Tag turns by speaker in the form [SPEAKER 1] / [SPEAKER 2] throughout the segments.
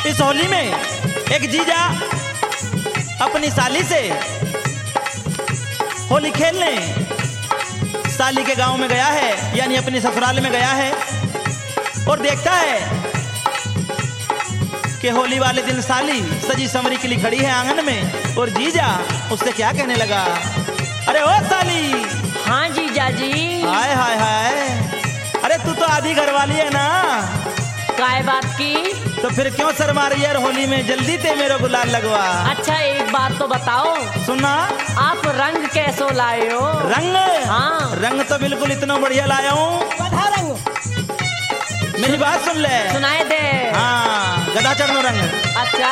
[SPEAKER 1] इस होली में एक जीजा अपनी साली से होली खेलने साली के गांव में गया है, यानी अपने ससुराल में गया है, और देखता है कि होली वाले दिन साली सजी संवरी के लिए खड़ी है आंगन में, और जीजा उससे क्या कहने लगा, अरे ओ साली।
[SPEAKER 2] हाँ जीजा जी।
[SPEAKER 1] हाय हाय हाय, अरे तू तो आधी घरवाली है ना,
[SPEAKER 2] काय बात की?
[SPEAKER 1] तो फिर क्यों शर्मा रही है होली में, जल्दी ते मेरे गुलाल लगवा।
[SPEAKER 2] अच्छा एक बात तो बताओ,
[SPEAKER 1] सुना,
[SPEAKER 2] आप रंग कैसो लाए हो?
[SPEAKER 1] रंग?
[SPEAKER 2] हाँ।
[SPEAKER 1] रंग तो बिल्कुल इतना बढ़िया लाया हूँ। मेरी बात सुन ले।
[SPEAKER 2] सुनाए दे।
[SPEAKER 1] हाँ, गदा चढ़नो रंग।
[SPEAKER 2] अच्छा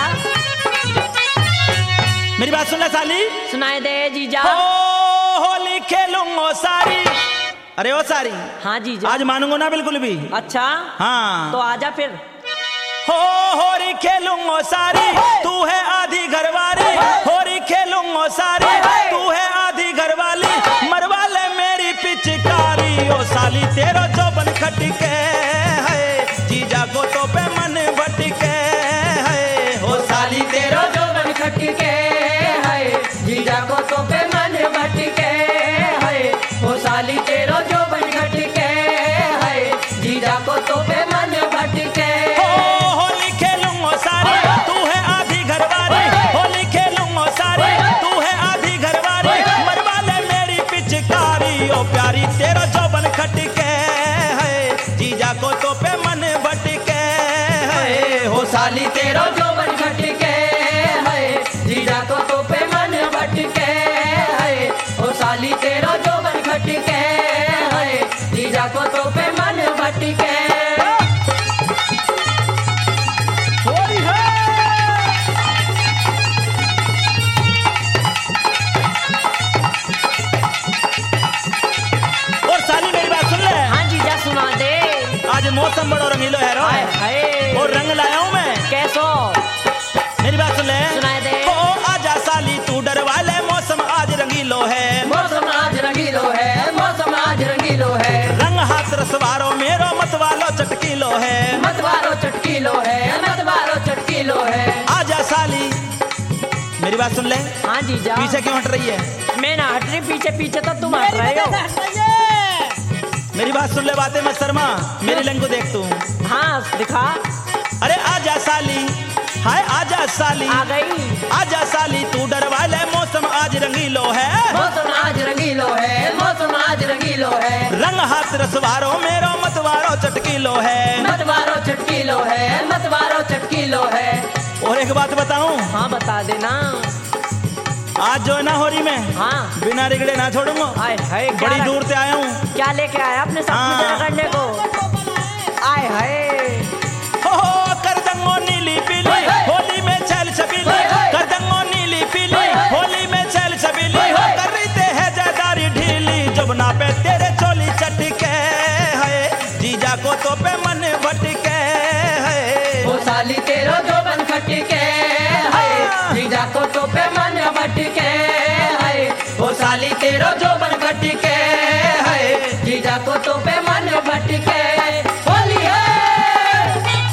[SPEAKER 1] मेरी बात सुन ले साली।
[SPEAKER 2] सुनाए दे जीजा।
[SPEAKER 1] होली खेलूंगो सारी। अरे ओ सारी।
[SPEAKER 2] हाँ जीजा।
[SPEAKER 1] आज मानूंगा ना बिल्कुल भी।
[SPEAKER 2] अच्छा
[SPEAKER 1] हाँ
[SPEAKER 2] तो आजा फिर।
[SPEAKER 1] होरी खेलूंगो सारी, तू है आधी घरवाली। होरी खेलूंगो सारी, तू है आधी घरवाली। मरवा ले मेरी पिचकारी, ओ साली तेरा चौबन खटके है, जीजा को तो पे मन भटके है। ओ साली तेरा
[SPEAKER 2] चौबन खटके है, जीजा को तो पे मन भटके है। ओ साली तेरा चौबन खटके है, जीजा को तो पे मन भटके।
[SPEAKER 1] होली खेलूंगो सारी, तू है आधी घरवाली। होली खेलूंगो सारी, तू है आधी घरवाली। मरवा ले मेरी पिचकारी, ओ प्यारी तेरा चौबन खटके है, जीजा को तो पे मन भटके है।
[SPEAKER 2] हो साली तेरा चौबन खटके है, जीजा को तो पे मन भटके है। ओ साली तेरा चौबन खटके है, जीजा को तो पे मन भटके।
[SPEAKER 1] और साली मेरी बात सुन ले।
[SPEAKER 2] हाँ जीजा सुना दे।
[SPEAKER 1] आज मौसम बड़ो रंगीलो है रो, और रंग लाया हूँ मैं।
[SPEAKER 2] कैसो?
[SPEAKER 1] मेरी बात सुन ले।
[SPEAKER 2] सुनाए दे।
[SPEAKER 1] ओ आजा साली तू डर वाले, मौसम आज रंगीलो है।
[SPEAKER 2] मौसम आज रंगीलो है, मौसम आज रंगीलो है।
[SPEAKER 1] रंग हाथ रसवारो मेरो मतवालो चटकीलो है।
[SPEAKER 2] मतवारो चटकीलो है, मतवारो चटकीलो है।
[SPEAKER 1] आजा साली। मेरी बात सुन ले।
[SPEAKER 2] हाँ जीजा।
[SPEAKER 1] पीछे क्यों हट रही है?
[SPEAKER 2] मैं ना हट रही, पीछे पीछे तो तुम हट रहे हो।
[SPEAKER 1] मेरी बात सुन ले, बातें मत शर्मा, मेरी लंग को देख तू।
[SPEAKER 2] हाँ दिखा।
[SPEAKER 1] अरे आजा साली, हाय आजा साली।
[SPEAKER 2] आ गई।
[SPEAKER 1] आजा साली तू डर वाले, मौसम आज रंगीलो है।
[SPEAKER 2] मौसम आज रंगीलो है, मौसम आज रंगीलो है।
[SPEAKER 1] रंग हाथ रसवारो मेरो मतवारो चटकीलो है।
[SPEAKER 2] मतवारो चटकीलो है, मतवारो चटकीलो है।
[SPEAKER 1] और एक बात बताऊं?
[SPEAKER 2] हाँ बता देना।
[SPEAKER 1] आज जो है ना होली में,
[SPEAKER 2] हाँ
[SPEAKER 1] बिना रिगड़े ना छोड़ूंगा।
[SPEAKER 2] आए हाय,
[SPEAKER 1] बड़ी दूर से आया हूँ।
[SPEAKER 2] क्या लेके आया अपने साथ
[SPEAKER 1] हाँ।
[SPEAKER 2] मुझे रगड़ने को? आए हाय।
[SPEAKER 1] हो कर दंगो नीली पीली, होली में चल छबीली। कर दंगो नीली पीली, होली में चल छबीली। कर रही है जदारी ढीली, जबना पे तेरे चोली चटके है, जीजा को तो पे मन भटके है।
[SPEAKER 2] ओ साली तेरो जोबन खटके है, जीजा को तो पे मन भटके है। ओ साली तेरो जोबन खटके है, जीजा को तो पे मन भटके। होली है।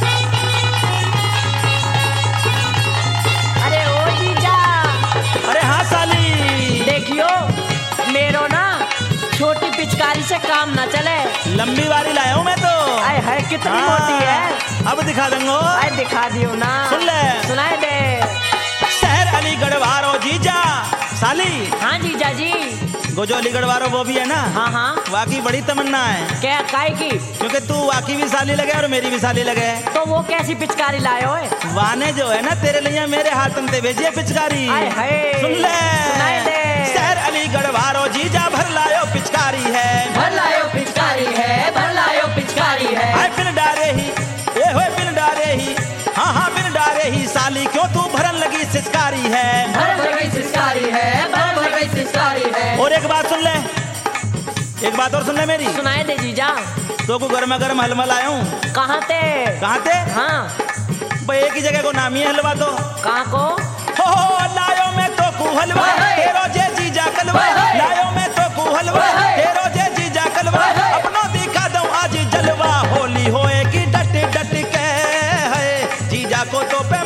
[SPEAKER 2] अरे ओ जीजा।
[SPEAKER 1] अरे हाँ साली।
[SPEAKER 2] देखियो मेरो ना छोटी पिचकारी से काम ना चले,
[SPEAKER 1] लंबी वाली लाया हूँ मैं तो।
[SPEAKER 2] आए हाय कितनी मोटी है।
[SPEAKER 1] अब दिखा दूंगा।
[SPEAKER 2] आए दिखा दियो ना।
[SPEAKER 1] सुन ले।
[SPEAKER 2] सुनाए दे।
[SPEAKER 1] शहर अलीगढ़ वारो जीजा साली।
[SPEAKER 2] हाँ जीजा जी।
[SPEAKER 1] वो जो अलीगढ़ वारो वो भी है ना।
[SPEAKER 2] हाँ हाँ।
[SPEAKER 1] वाकई बड़ी तमन्ना है।
[SPEAKER 2] क्या काय की?
[SPEAKER 1] क्योंकि तू वाकई भी साली लगे और मेरी भी साली लगे।
[SPEAKER 2] तो वो कैसी पिचकारी लाए हो?
[SPEAKER 1] वाने जो है ना तेरे लिए मेरे हाथन ते भेजिए पिचकारी।
[SPEAKER 2] आए हाय।
[SPEAKER 1] सुन ले।
[SPEAKER 2] सुनाए दे।
[SPEAKER 1] शहर अलीगढ़ वारो जीजा भर लायो पिचकारी है।
[SPEAKER 2] भर लायो पिचकारी है, भर लायो पिचकारी है।
[SPEAKER 1] आए बिन डारे ही, ए होए बिन डारे ही। हाँ हाँ बिन डारे ही साली, क्यों तू भरन लगी सिसकारी है।
[SPEAKER 2] भर गई सिसकारी है, भर गई सिसकारी है।
[SPEAKER 1] और एक बात सुन ले, एक बात और सुन ले मेरी।
[SPEAKER 2] सुनाए दे जीजा।
[SPEAKER 1] तो को गर्मा गर्म हलवा लाया हूँ।
[SPEAKER 2] कहाँ थे?
[SPEAKER 1] कहाँ थे?
[SPEAKER 2] हाँ
[SPEAKER 1] भाई एक ही जगह को नामी है हलवा तो।
[SPEAKER 2] कहाँ को?
[SPEAKER 1] हो लायो में तो कु हलवा, तेरो जे जीजा कलवा। लायो में तो कु हलवा, तेरो जे जीजा कलवा। अपनो दिखा दो आज जलवा, होली होए की डट डट के है, जीजा को तो पे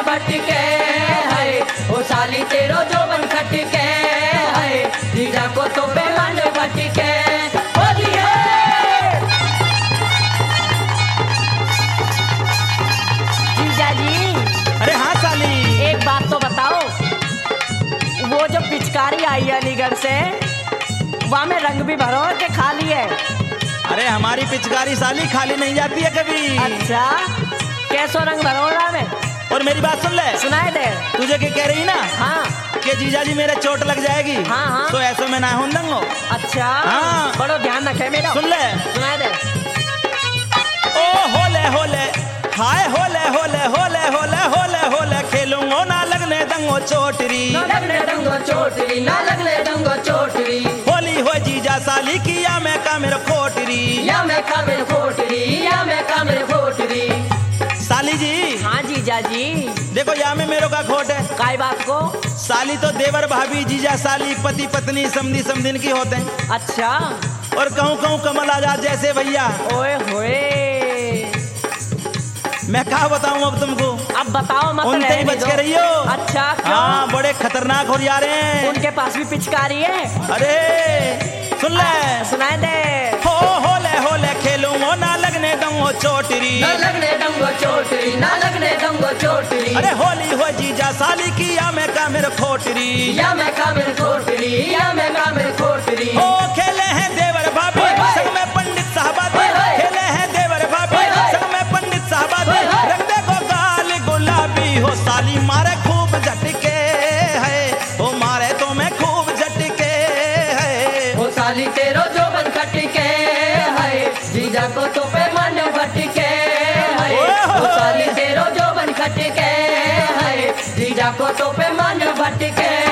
[SPEAKER 2] भटके है, ओ साली तेरो जो बन खटके है, जीजा को तो पे मन भटके। होली है
[SPEAKER 3] जीजा जी
[SPEAKER 1] अरे हाँ साली,
[SPEAKER 3] एक बात तो बताओ, वो जो पिचकारी आई है अलीगढ़ से, वहाँ में रंग भी भरो के खाली है?
[SPEAKER 1] अरे हमारी पिचकारी साली खाली नहीं जाती है कभी।
[SPEAKER 3] अच्छा, कैसो रंग भरो रहा में?
[SPEAKER 1] और मेरी बात सुन ले,
[SPEAKER 3] सुनाए दे।
[SPEAKER 1] तुझे क्या कह रही ना
[SPEAKER 3] हाँ
[SPEAKER 1] कि जीजा जी मेरे चोट लग जाएगी,
[SPEAKER 3] हाँ, हाँ।
[SPEAKER 1] तो ऐसे में ना हो दंगो।
[SPEAKER 3] अच्छा
[SPEAKER 1] हाँ।
[SPEAKER 3] बड़ो ध्यान रखे मेरा।
[SPEAKER 1] सुन ले,
[SPEAKER 3] सुनाए दे।
[SPEAKER 1] ओ होले होले हाय होले होले होले होले होले होले खेलूंगो ना लगने दंगो चोटरी,
[SPEAKER 2] ना लगने दंगो चोटरी, ना लगने दंगो चोटरी,
[SPEAKER 1] होली हो जीजा साली किया मैं का मेरा खोटरी।
[SPEAKER 2] या मैं काबिल खोटरी, या मैं काबिल खोटरी।
[SPEAKER 1] साली जी
[SPEAKER 3] हाँ जीजा जी,
[SPEAKER 1] देखो या में मेरे का खोट है।
[SPEAKER 3] काय बात को?
[SPEAKER 1] साली तो देवर भाभी जीजा साली पति पत्नी समधी समधिन की होते हैं,
[SPEAKER 3] अच्छा,
[SPEAKER 1] और कहूँ कहूँ कमल आजाद जैसे भैया।
[SPEAKER 3] ओए होए,
[SPEAKER 1] मैं क्या बताऊँ अब तुमको,
[SPEAKER 3] अब बताओ मत,
[SPEAKER 1] उनसे ही
[SPEAKER 3] रहने
[SPEAKER 1] बच
[SPEAKER 3] दो।
[SPEAKER 1] के रहियो।
[SPEAKER 3] अच्छा क्यों?
[SPEAKER 1] हाँ बड़े खतरनाक हो जा रहे हैं।
[SPEAKER 3] उनके पास भी पिचकारी है?
[SPEAKER 1] अरे सुन ले,
[SPEAKER 3] सुनाए दे।
[SPEAKER 1] हो होले होले खेलूंगो ना लगने दंगो चोटरी,
[SPEAKER 2] ना लगने दंगो चोटरी, ना लगने दंगो चोटरी।
[SPEAKER 1] अरे होली हो जीजा साली किया मैं का मेरा खोटरी।
[SPEAKER 2] या मैं काबिल खोटरी, या मैं काबिल खोटरी।
[SPEAKER 1] ओ खेले हैं देवर भाभी
[SPEAKER 2] ओए होए।
[SPEAKER 1] संग में पंडित साहबादी,
[SPEAKER 2] ओए होए।
[SPEAKER 1] खेले हैं देवर भाभी
[SPEAKER 2] ओए होए।
[SPEAKER 1] संग में पंडित साहबादी,
[SPEAKER 2] ओए होए।
[SPEAKER 1] रंग देखो गाल गुलाबी हो साली मारे खूब झटके है, ओ मारे तो मैं खूब झटके है।
[SPEAKER 2] ओ साली तेरो जो बन खटके है, जीजा को तो पे मन भटके है। ओ साली तेरो जो बन खटके है, जीजा को तो पे मन भटके।